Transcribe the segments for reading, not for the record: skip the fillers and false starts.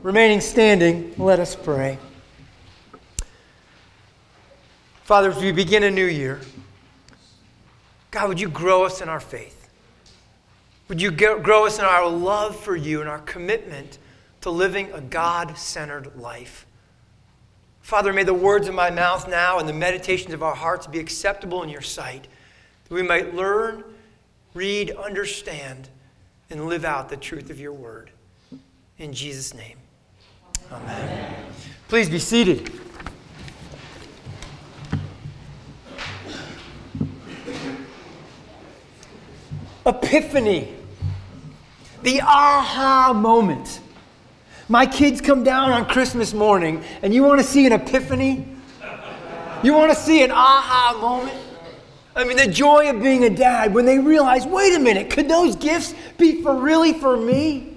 Remaining standing, let us pray. Father, as we begin a new year, God, would you grow us in our faith? Would you grow us in our love for you and our commitment to living a God-centered life? Father, may the words of my mouth now and the meditations of our hearts be acceptable in your sight, that we might learn, read, understand, and live out the truth of your word. In Jesus' name, amen. Please be seated. Epiphany, the aha moment. My kids come down on Christmas morning, and you want to see an epiphany? You want to see an aha moment? I mean, the joy of being a dad when they realize, wait a minute, could those gifts be really for me?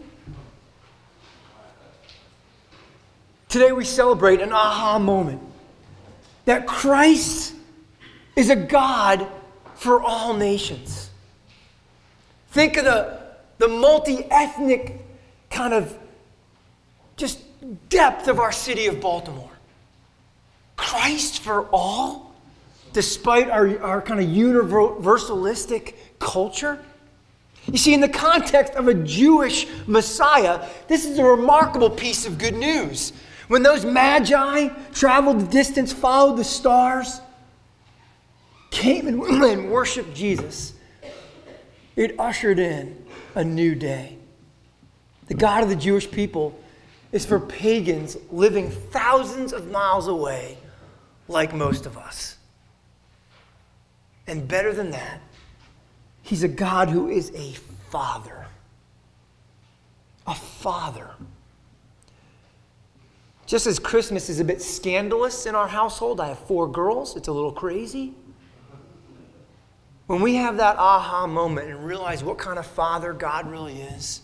Today we celebrate an aha moment, that Christ is a God for all nations. Think of the multi-ethnic kind of just depth of our city of Baltimore. Christ for all, despite our kind of universalistic culture. You see, in the context of a Jewish Messiah, this is a remarkable piece of good news. When those magi traveled the distance, followed the stars, came and worshiped Jesus, it ushered in a new day. The God of the Jewish people is for pagans living thousands of miles away, like most of us. And better than that, he's a God who is a father. A father. Just as Christmas is a bit scandalous in our household, I have 4 girls, it's a little crazy. When we have that aha moment and realize what kind of father God really is,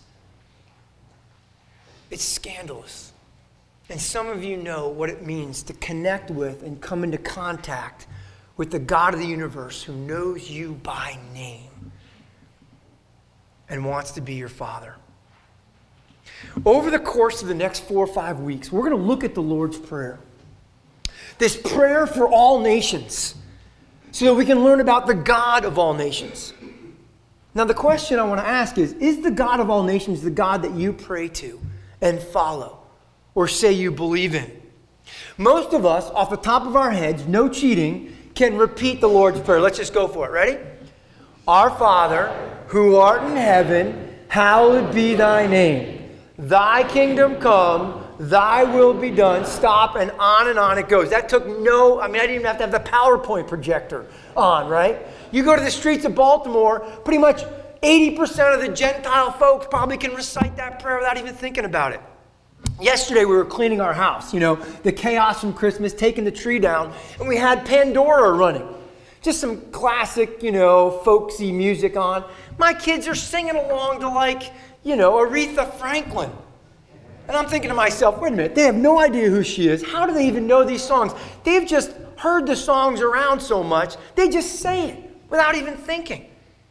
it's scandalous. And some of you know what it means to connect with and come into contact with the God of the universe who knows you by name and wants to be your father. Over the course of the next 4 or 5 weeks, we're going to look at the Lord's Prayer. This prayer for all nations, so that we can learn about the God of all nations. Now, the question I want to ask is the God of all nations the God that you pray to and follow or say you believe in? Most of us, off the top of our heads, no cheating, can repeat the Lord's Prayer. Let's just go for it. Ready? Our Father, who art in heaven, hallowed be thy name. Thy kingdom come, thy will be done. Stop, and on it goes. That took I didn't even have to have the PowerPoint projector on, right? You go to the streets of Baltimore, pretty much 80% of the Gentile folks probably can recite that prayer without even thinking about it. Yesterday we were cleaning our house, the chaos from Christmas, taking the tree down, and we had Pandora running. Just some classic, folksy music on. My kids are singing along to Aretha Franklin. And I'm thinking to myself, wait a minute, they have no idea who she is. How do they even know these songs? They've just heard the songs around so much, they just say it without even thinking.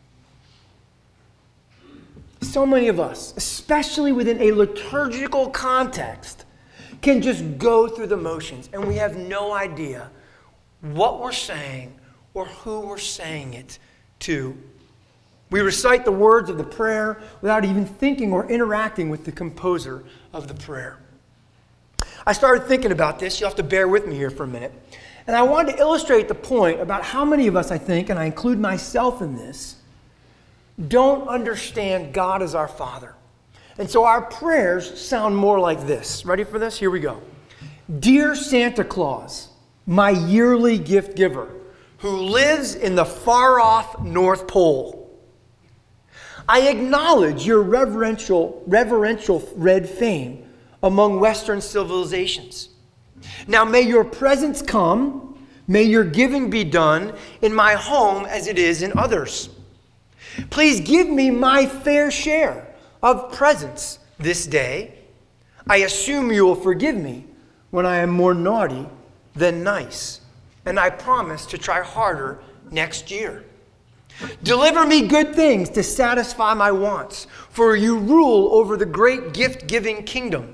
So many of us, especially within a liturgical context, can just go through the motions, and we have no idea what we're saying or who we're saying it to. We recite the words of the prayer without even thinking or interacting with the composer of the prayer. I started thinking about this. You'll have to bear with me here for a minute. And I wanted to illustrate the point about how many of us, I think, and I include myself in this, don't understand God as our Father. And so our prayers sound more like this. Ready for this? Here we go. Dear Santa Claus, my yearly gift giver, who lives in the far-off North Pole, I acknowledge your reverential red fame among Western civilizations. Now may your presence come, may your giving be done in my home as it is in others. Please give me my fair share of presents this day. I assume you will forgive me when I am more naughty than nice, and I promise to try harder next year. Deliver me good things to satisfy my wants, for you rule over the great gift-giving kingdom,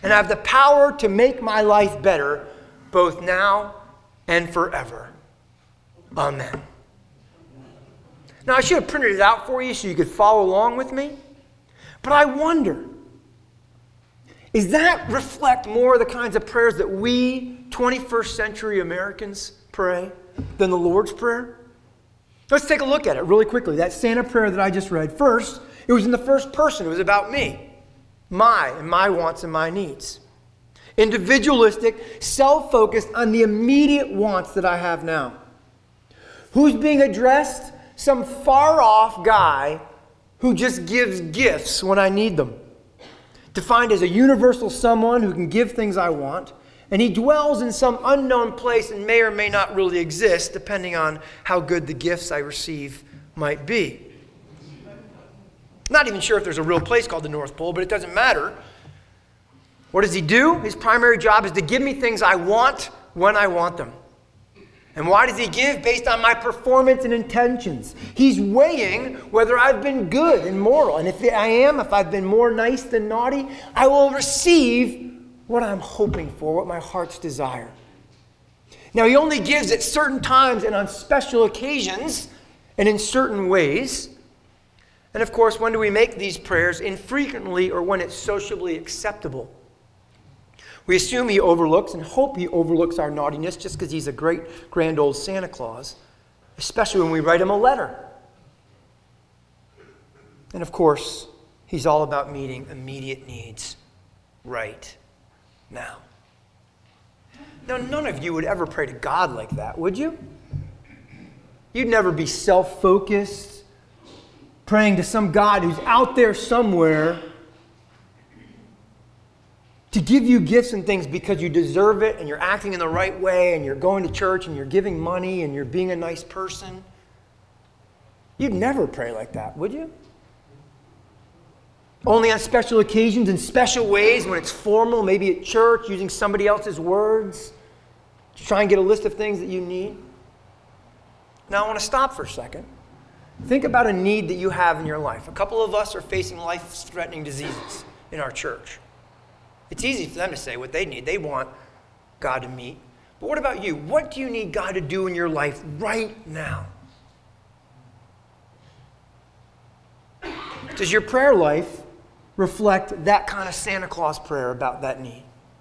and I have the power to make my life better, both now and forever. Amen. Now, I should have printed it out for you so you could follow along with me, but I wonder, does that reflect more of the kinds of prayers that we 21st century Americans pray than the Lord's Prayer? Let's take a look at it really quickly. That Santa prayer that I just read. First, it was in the first person. It was about me, my wants and my needs. Individualistic, self-focused on the immediate wants that I have now. Who's being addressed? Some far-off guy who just gives gifts when I need them. Defined as a universal someone who can give things I want, and he dwells in some unknown place and may or may not really exist, depending on how good the gifts I receive might be. Not even sure if there's a real place called the North Pole, but it doesn't matter. What does he do? His primary job is to give me things I want when I want them. And why does he give? Based on my performance and intentions. He's weighing whether I've been good and moral. And if I've been more nice than naughty, I will receive what I'm hoping for, what my heart's desire. Now, he only gives at certain times and on special occasions and in certain ways. And of course, when do we make these prayers? Infrequently, or when it's socially acceptable. We assume he overlooks and hope he overlooks our naughtiness just because he's a great grand old Santa Claus, especially when we write him a letter. And of course, he's all about meeting immediate needs right now. Now, none of you would ever pray to God like that, would you? You'd never be self-focused, praying to some God who's out there somewhere to give you gifts and things because you deserve it and you're acting in the right way and you're going to church and you're giving money and you're being a nice person. You'd never pray like that, would you? Only on special occasions and special ways when it's formal, maybe at church, using somebody else's words to try and get a list of things that you need. Now, I want to stop for a second. Think about a need that you have in your life. A couple of us are facing life-threatening diseases in our church. It's easy for them to say what they need. They want God to meet. But what about you? What do you need God to do in your life right now? Does your prayer life reflect that kind of Santa Claus prayer about that need?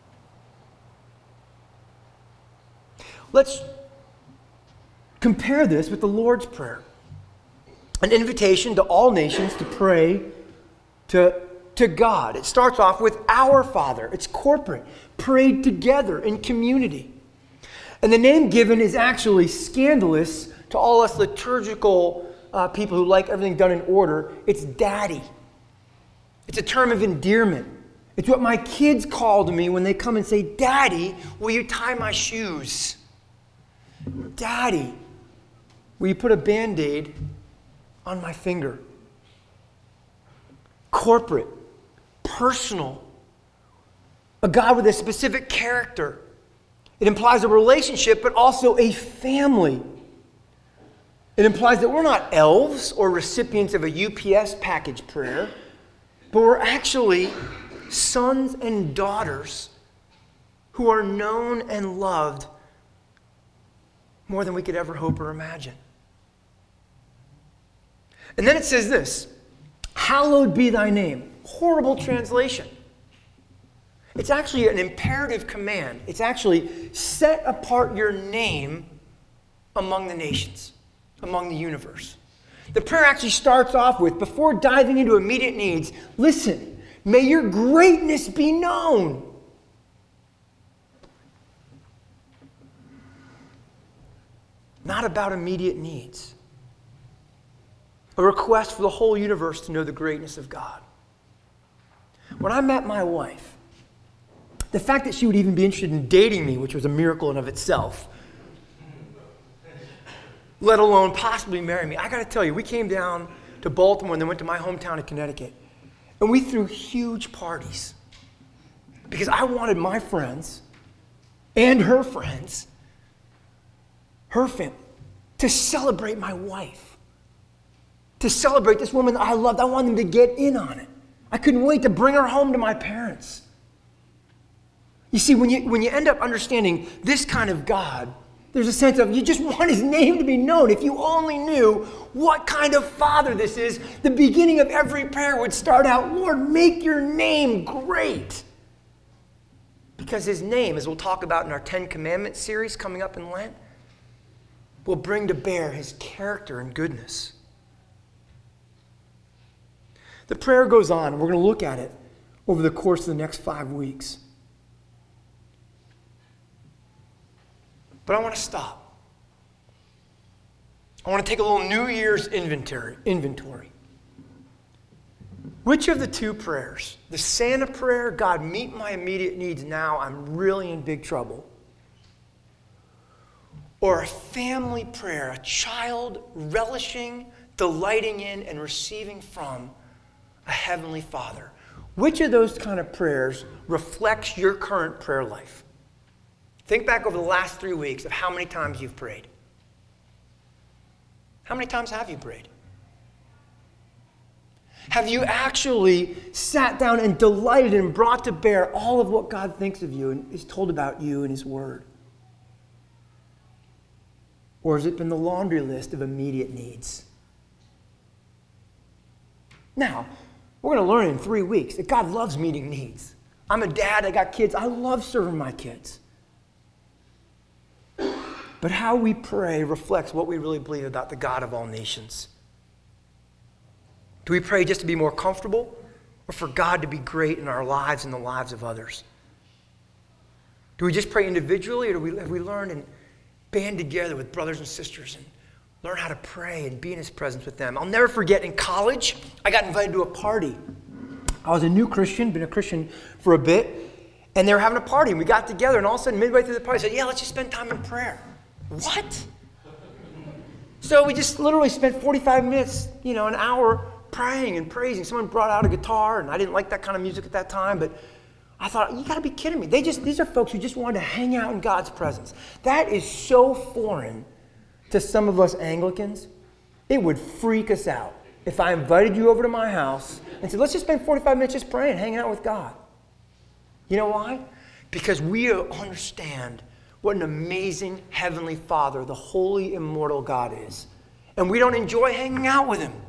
Let's compare this with the Lord's Prayer. An invitation to all nations to pray to God. It starts off with our Father. It's corporate, prayed together in community. And the name given is actually scandalous to all us liturgical people who like everything done in order. It's Daddy. It's a term of endearment. It's what my kids call to me when they come and say, Daddy, will you tie my shoes? Daddy, will you put a Band-Aid on my finger? Corporate, personal, a God with a specific character. It implies a relationship, but also a family. It implies that we're not elves or recipients of a UPS package prayer, but we're actually sons and daughters who are known and loved more than we could ever hope or imagine. And then it says this, hallowed be thy name. Horrible translation. It's actually an imperative command. It's actually set apart your name among the nations, among the universe. The prayer actually starts off with, before diving into immediate needs, listen, may your greatness be known. Not about immediate needs. A request for the whole universe to know the greatness of God. When I met my wife, the fact that she would even be interested in dating me, which was a miracle in of itself, let alone possibly marry me. I got to tell you, we came down to Baltimore and then went to my hometown of Connecticut. And we threw huge parties because I wanted my friends and her friends, her family, to celebrate my wife, to celebrate this woman that I loved. I wanted them to get in on it. I couldn't wait to bring her home to my parents. You see, when you end up understanding this kind of God, there's a sense of you just want his name to be known. If you only knew what kind of Father this is, the beginning of every prayer would start out, Lord, make your name great. Because his name, as we'll talk about in our 10 Commandments series coming up in Lent, will bring to bear his character and goodness. The prayer goes on, and we're going to look at it over the course of the next 5 weeks. But I want to stop. I want to take a little New Year's inventory. Which of the two prayers, the Santa prayer, God, meet my immediate needs now, I'm really in big trouble, or a family prayer, a child relishing, delighting in, and receiving from a heavenly Father, which of those kind of prayers reflects your current prayer life? Think back over the last 3 weeks of how many times you've prayed. How many times have you prayed? Have you actually sat down and delighted and brought to bear all of what God thinks of you and is told about you in his word? Or has it been the laundry list of immediate needs? Now, we're going to learn in 3 weeks that God loves meeting needs. I'm a dad, I got kids, I love serving my kids. But how we pray reflects what we really believe about the God of all nations. Do we pray just to be more comfortable, or for God to be great in our lives and the lives of others? Do we just pray individually, or have we learned and band together with brothers and sisters and learn how to pray and be in his presence with them? I'll never forget, in college, I got invited to a party. I was a new Christian, been a Christian for a bit, and they were having a party, and we got together, and all of a sudden, midway through the party, I said, yeah, let's just spend time in prayer. What? So we just literally spent 45 minutes, an hour praying and praising. Someone brought out a guitar, and I didn't like that kind of music at that time, but I thought, you got to be kidding me. These are folks who just wanted to hang out in God's presence. That is so foreign to some of us Anglicans. It would freak us out if I invited you over to my house and said, let's just spend 45 minutes just praying, hanging out with God. You know why? Because we understand what an amazing heavenly Father, the holy, immortal God is. And we don't enjoy hanging out with him.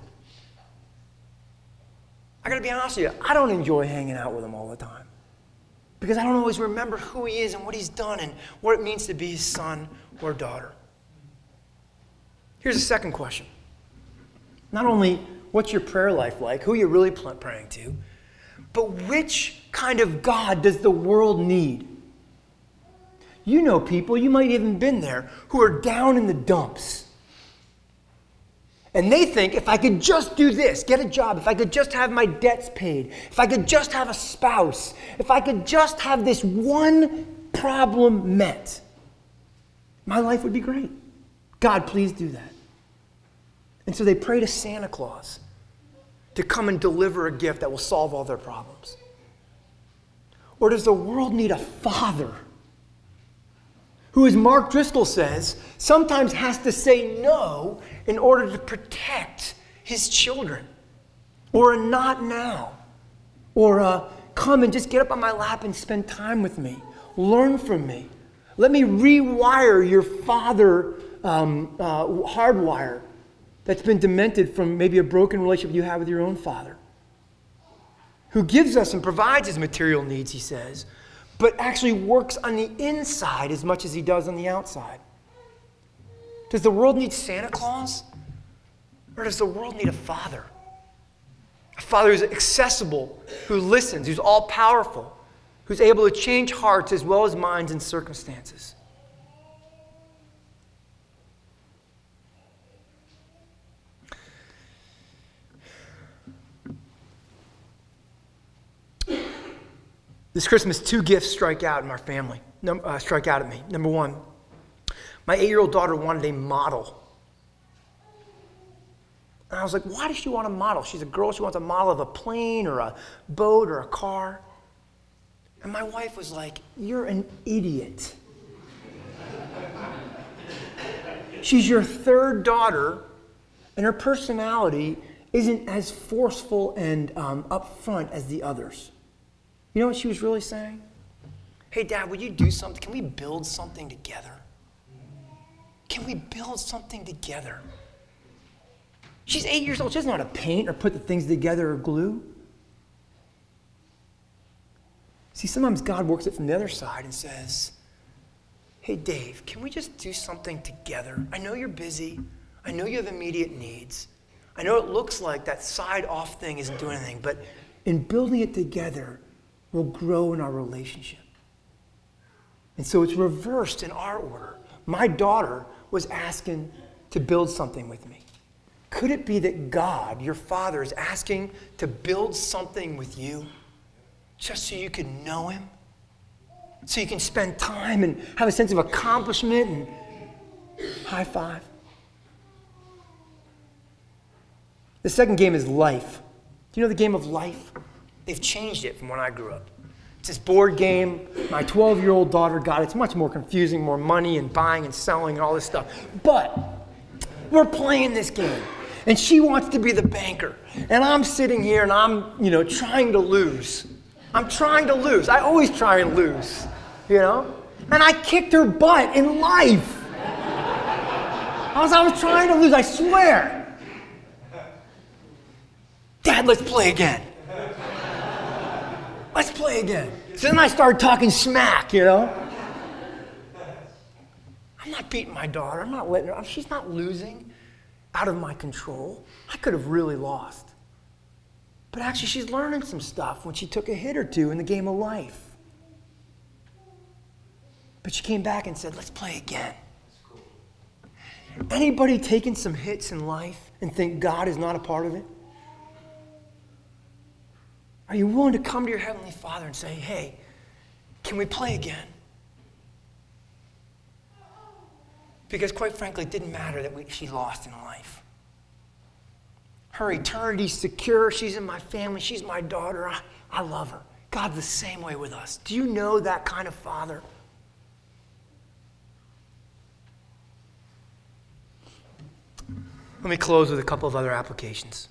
I got to be honest with you, I don't enjoy hanging out with him all the time. Because I don't always remember who he is and what he's done and what it means to be his son or daughter. Here's a second question. Not only what's your prayer life like, who you're really praying to, but which kind of God does the world need? You know people, you might have even been there, who are down in the dumps. And they think, if I could just do this, get a job, if I could just have my debts paid, if I could just have a spouse, if I could just have this one problem met, my life would be great. God, please do that. And so they pray to Santa Claus to come and deliver a gift that will solve all their problems. Or does the world need a father who, as Mark Driscoll says, sometimes has to say no in order to protect his children? Or a not now. Or a come and just get up on my lap and spend time with me. Learn from me. Let me rewire your father hardwire that's been demented from maybe a broken relationship you have with your own father. Who gives us and provides his material needs, he says, but actually works on the inside as much as he does on the outside. Does the world need Santa Claus? Or does the world need a father? A father who's accessible, who listens, who's all-powerful, who's able to change hearts as well as minds and circumstances. This Christmas, 2 gifts strike out in our family. Strike out at me. Number one, my 8-year-old daughter wanted a model. And I was like, why does she want a model? She's a girl. She wants a model of a plane or a boat or a car. And my wife was like, you're an idiot. She's your 3rd daughter, and her personality isn't as forceful and upfront as the others. You know what she was really saying? hey, Dad, would you do something? Can we build something together? Can we build something together? She's 8 years old. She doesn't know how to paint or put the things together or glue. See, sometimes God works it from the other side and says, hey, Dave, can we just do something together? I know you're busy. I know you have immediate needs. I know it looks like that side off thing isn't doing anything, but in building it together, we'll grow in our relationship. And so it's reversed in our order. My daughter was asking to build something with me. Could it be that God, your Father, is asking to build something with you just so you can know him? So you can spend time and have a sense of accomplishment and high five? The second game is life. Do you know the game of life? They've changed it from when I grew up. It's this board game. My 12-year-old daughter got it. It's much more confusing, more money and buying and selling and all this stuff. But we're playing this game. And she wants to be the banker. And I'm sitting here and I'm, trying to lose. I'm trying to lose. I always try and lose, And I kicked her butt in life. I was trying to lose, I swear. Dad, let's play again. Let's play again. So then I started talking smack, I'm not beating my daughter. I'm not letting her. She's not losing out of my control. I could have really lost. But actually, she's learning some stuff when she took a hit or two in the game of life. But she came back and said, let's play again. Anybody taking some hits in life and think God is not a part of it? Are you willing to come to your Heavenly Father and say, hey, can we play again? Because quite frankly, it didn't matter that she lost in life. Her eternity's secure. She's in my family. She's my daughter. I love her. God's the same way with us. Do you know that kind of Father? Let me close with a couple of other applications.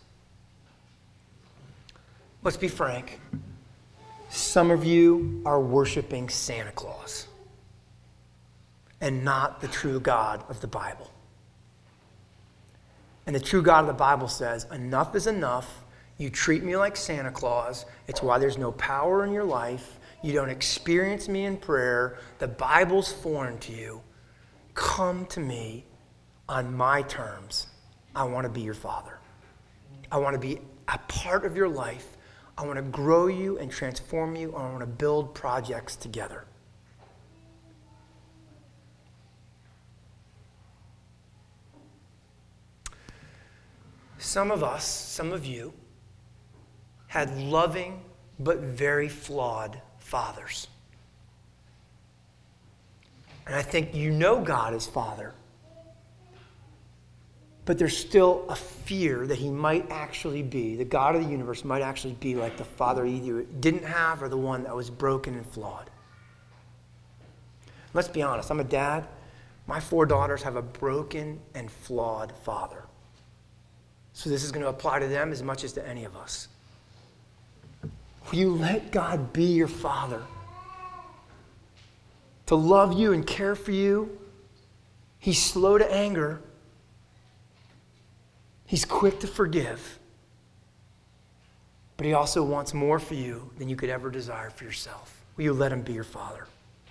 Let's be frank. Some of you are worshiping Santa Claus and not the true God of the Bible. And the true God of the Bible says, enough is enough. You treat me like Santa Claus. It's why there's no power in your life. You don't experience me in prayer. The Bible's foreign to you. Come to me on my terms. I want to be your Father. I want to be a part of your life. I want to grow you and transform you. I want to build projects together. Some of us, some of you, had loving but very flawed fathers. And I think you know God as Father. But there's still a fear that he might actually be, the God of the universe might actually be like the father either didn't have or the one that was broken and flawed. Let's be honest, I'm a dad. My 4 daughters have a broken and flawed father. So this is going to apply to them as much as to any of us. Will you let God be your Father? To love you and care for you. He's slow to anger. He's quick to forgive. But he also wants more for you than you could ever desire for yourself. Will you let him be your Father?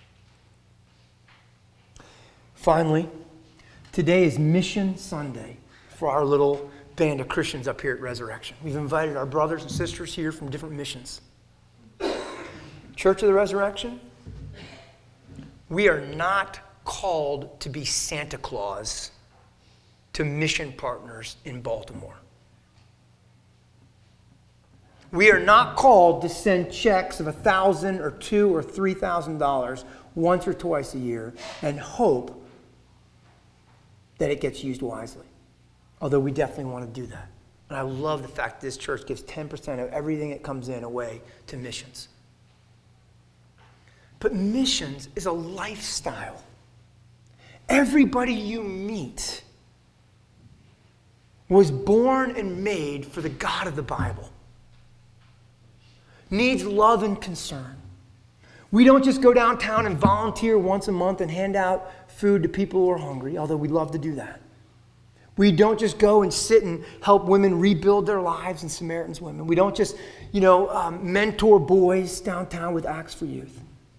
Finally, today is Mission Sunday for our little band of Christians up here at Resurrection. We've invited our brothers and sisters here from different missions. Church of the Resurrection, we are not called to be Santa Claus to mission partners in Baltimore. We are not called to send checks of $1,000 or $2,000 or $3,000 once or twice a year and hope that it gets used wisely. Although we definitely want to do that. And I love the fact that this church gives 10% of everything that comes in away to missions. But missions is a lifestyle. Everybody you meet was born and made for the God of the Bible. Needs love and concern. We don't just go downtown and volunteer once a month and hand out food to people who are hungry, although we'd love to do that. We don't just go and sit and help women rebuild their lives in Samaritan's Women. We don't just, mentor boys downtown with Acts for Youth.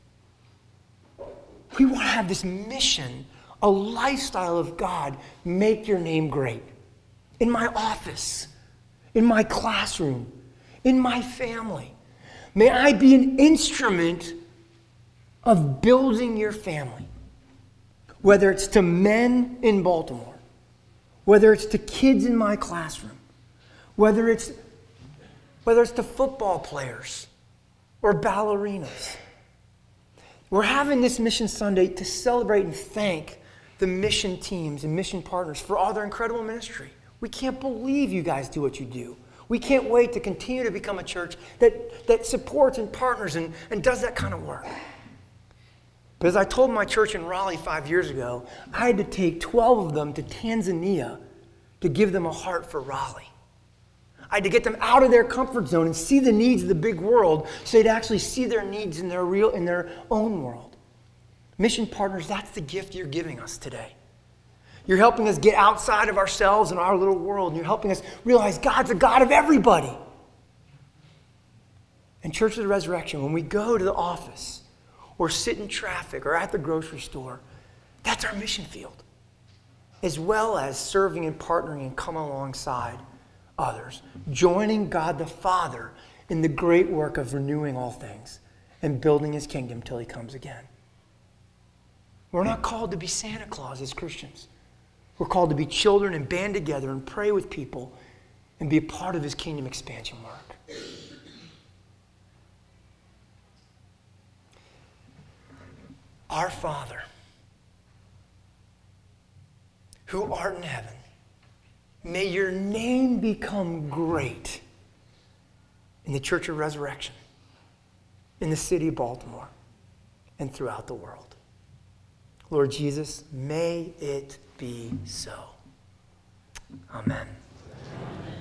We want to have this mission, a lifestyle of God, make your name great. In my office, in my classroom, in my family. May I be an instrument of building your family. Whether it's to men in Baltimore, whether it's to kids in my classroom, whether it's to football players or ballerinas. We're having this Mission Sunday to celebrate and thank the mission teams and mission partners for all their incredible ministry. We can't believe you guys do what you do. We can't wait to continue to become a church that supports and partners and does that kind of work. But as I told my church in Raleigh 5 years ago, I had to take 12 of them to Tanzania to give them a heart for Raleigh. I had to get them out of their comfort zone and see the needs of the big world so they'd actually see their needs in their own world. Mission partners, that's the gift you're giving us today. You're helping us get outside of ourselves and our little world, and you're helping us realize God's a God of everybody. And Church of the Resurrection, when we go to the office or sit in traffic or at the grocery store, that's our mission field, as well as serving and partnering and coming alongside others, joining God the Father in the great work of renewing all things and building his kingdom till he comes again. We're not called to be Santa Claus as Christians. We're called to be children and band together and pray with people and be a part of his kingdom expansion work. Our Father, who art in heaven, may your name become great in the Church of Resurrection, in the city of Baltimore, and throughout the world. Lord Jesus, may it be so. Amen.